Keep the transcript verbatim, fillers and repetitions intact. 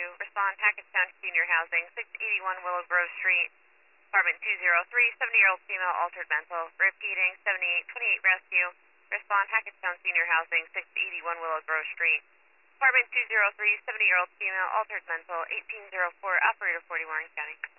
Respond, Hackettstown Senior Housing, six eighty-one Willow Grove Street, apartment two oh three, seventy-year-old female, altered mental. Repeating, seventy-eight twenty-eight Rescue. Respond, Hackettstown Senior Housing, six eighty-one Willow Grove Street, apartment two oh three, seventy-year-old female, altered mental. eighteen oh four, operator forty, Warren County.